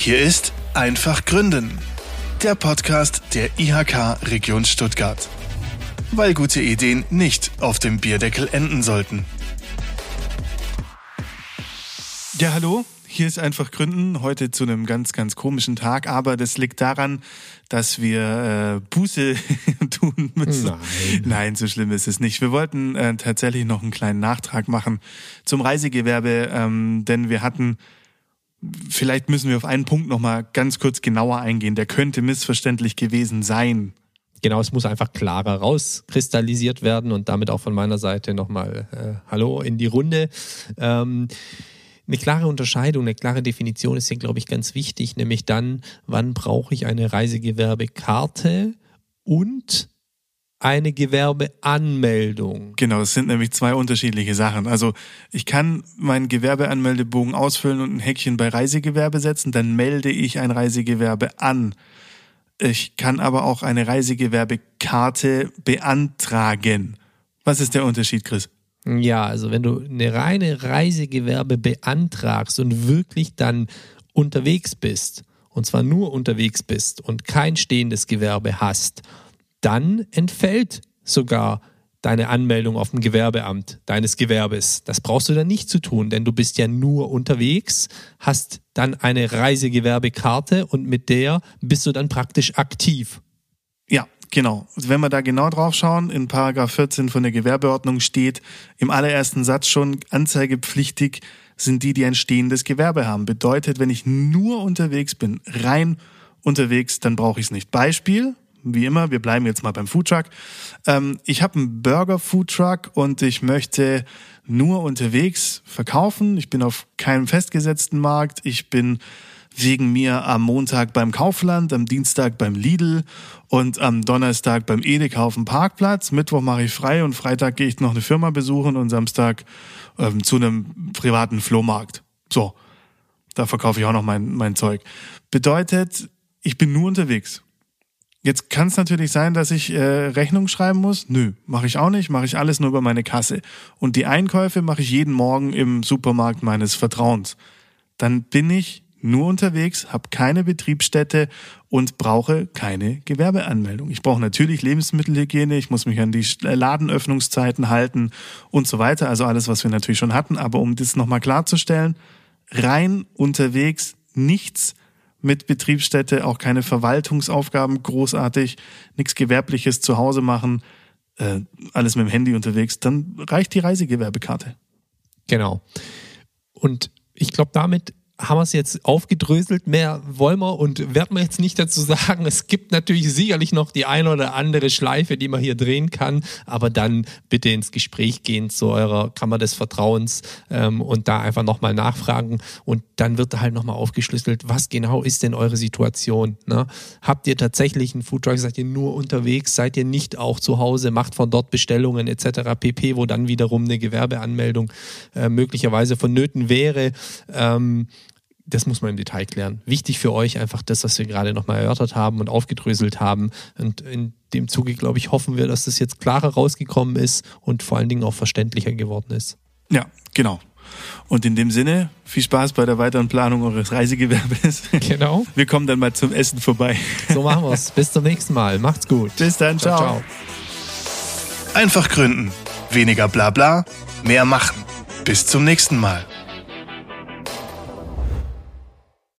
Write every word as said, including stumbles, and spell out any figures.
Hier ist Einfach Gründen, der Podcast der I H K Region Stuttgart. Weil gute Ideen nicht auf dem Bierdeckel enden sollten. Ja, hallo, hier ist Einfach Gründen, heute zu einem ganz, ganz komischen Tag, aber das liegt daran, dass wir äh, Buße tun müssen. Nein. Nein, so schlimm ist es nicht. Wir wollten äh, tatsächlich noch einen kleinen Nachtrag machen zum Reisegewerbe, ähm, denn wir hatten, vielleicht müssen wir auf einen Punkt nochmal ganz kurz genauer eingehen, der könnte missverständlich gewesen sein. Genau, es muss einfach klarer rauskristallisiert werden und damit auch von meiner Seite nochmal äh, Hallo in die Runde. Ähm, Eine klare Unterscheidung, eine klare Definition ist hier, glaube ich, ganz wichtig, nämlich dann, wann brauche ich eine Reisegewerbekarte und eine Gewerbeanmeldung. Genau, das sind nämlich zwei unterschiedliche Sachen. Also ich kann meinen Gewerbeanmeldebogen ausfüllen und ein Häkchen bei Reisegewerbe setzen, dann melde ich ein Reisegewerbe an. Ich kann aber auch eine Reisegewerbekarte beantragen. Was ist der Unterschied, Chris? Ja, also wenn du eine reine Reisegewerbe beantragst und wirklich dann unterwegs bist, und zwar nur unterwegs bist und kein stehendes Gewerbe hast, dann entfällt sogar deine Anmeldung auf dem Gewerbeamt deines Gewerbes. Das brauchst du dann nicht zu tun, denn du bist ja nur unterwegs, hast dann eine Reisegewerbekarte und mit der bist du dann praktisch aktiv. Ja, genau. Wenn wir da genau drauf schauen, in Paragraph vierzehn von der Gewerbeordnung steht im allerersten Satz schon, anzeigepflichtig sind die, die ein stehendes Gewerbe haben. Bedeutet, wenn ich nur unterwegs bin, rein unterwegs, dann brauche ich es nicht. Beispiel, wie immer, wir bleiben jetzt mal beim Foodtruck. Ähm, ich habe einen Burger-Foodtruck und ich möchte nur unterwegs verkaufen. Ich bin auf keinem festgesetzten Markt. Ich bin wegen mir am Montag beim Kaufland, am Dienstag beim Lidl und am Donnerstag beim Edeka auf dem Parkplatz. Mittwoch mache ich frei und Freitag gehe ich noch eine Firma besuchen und Samstag ähm, zu einem privaten Flohmarkt. So, da verkaufe ich auch noch mein, mein Zeug. Bedeutet, ich bin nur unterwegs. Jetzt kann es natürlich sein, dass ich äh, Rechnung schreiben muss. Nö, mache ich auch nicht, mache ich alles nur über meine Kasse. Und die Einkäufe mache ich jeden Morgen im Supermarkt meines Vertrauens. Dann bin ich nur unterwegs, habe keine Betriebsstätte und brauche keine Gewerbeanmeldung. Ich brauche natürlich Lebensmittelhygiene, ich muss mich an die Ladenöffnungszeiten halten und so weiter. Also alles, was wir natürlich schon hatten. Aber um das nochmal klarzustellen, rein unterwegs, nichts mit Betriebsstätte, auch keine Verwaltungsaufgaben großartig, nichts Gewerbliches zu Hause machen, äh, alles mit dem Handy unterwegs, dann reicht die Reisegewerbekarte. Genau. Und ich glaube, damit haben wir es jetzt aufgedröselt. Mehr wollen wir und werden wir jetzt nicht dazu sagen. Es gibt natürlich sicherlich noch die eine oder andere Schleife, die man hier drehen kann, aber dann bitte ins Gespräch gehen zu eurer Kammer des Vertrauens ähm, und da einfach nochmal nachfragen und dann wird halt nochmal aufgeschlüsselt, was genau ist denn eure Situation? Ne? Habt ihr tatsächlich einen Foodtruck, seid ihr nur unterwegs, seid ihr nicht auch zu Hause, macht von dort Bestellungen et cetera pp., wo dann wiederum eine Gewerbeanmeldung äh, möglicherweise vonnöten wäre. Ähm, Das muss man im Detail klären. Wichtig für euch einfach das, was wir gerade nochmal erörtert haben und aufgedröselt haben. Und in dem Zuge, glaube ich, hoffen wir, dass das jetzt klarer rausgekommen ist und vor allen Dingen auch verständlicher geworden ist. Ja, genau. Und in dem Sinne, viel Spaß bei der weiteren Planung eures Reisegewerbes. Genau. Wir kommen dann mal zum Essen vorbei. So machen wir es. Bis zum nächsten Mal. Macht's gut. Bis dann. Ciao. Ciao, ciao. Einfach gründen. Weniger Blabla, mehr machen. Bis zum nächsten Mal.